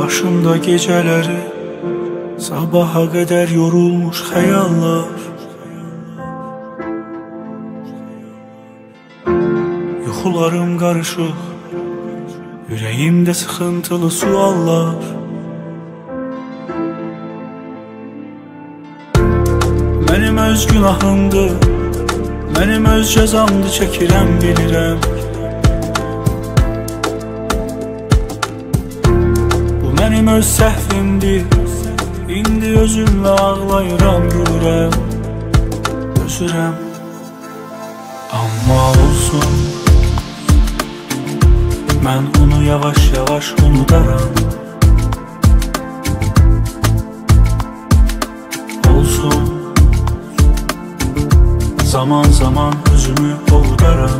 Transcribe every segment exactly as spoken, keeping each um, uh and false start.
Başımda geceleri sabaha kadar yorulmuş hayallar. Yuxularım karışık, yüreğimde sıkıntılı suallar. Benim öz günahımdı, benim öz cezamdı, çəkirəm bilirəm. Bu benim öz səhvimdir, indi özümlə ağlayıram, gülürəm, özürəm. Amma olsun, mən onu yavaş yavaş unudaram. Olsun, zaman zaman özümü ovudaram.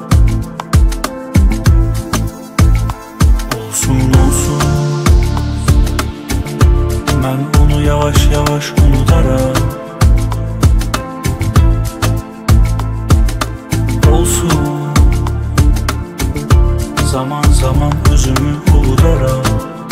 Olsun olsun, mən onu yavaş yavaş unudaram. Olsun, zaman zaman özümü ovudaram.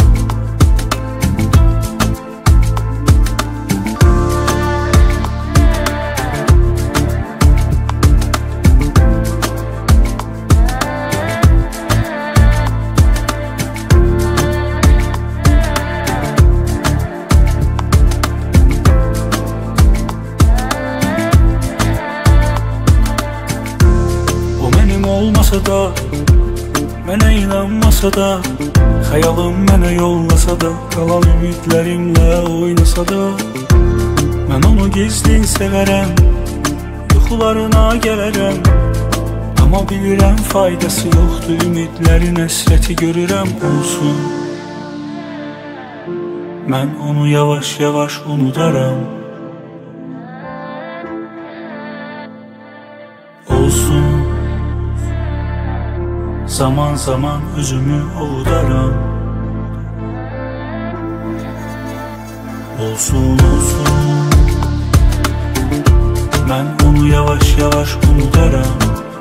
Olmasa da, mənə inanmasa da, xəyalım mənə yollasa da, qalan ümidlərimlə oynasa da, mən onu gizli sevərəm, yuxularına gələrəm. Amma bilirəm faydası yoxdur, ümidlərin əsrəti görürəm. Olsun, mən onu yavaş yavaş unudaram. Olsun, zaman zaman özümü ovudaram. Olsun olsun, mən onu yavaş yavaş unudaram.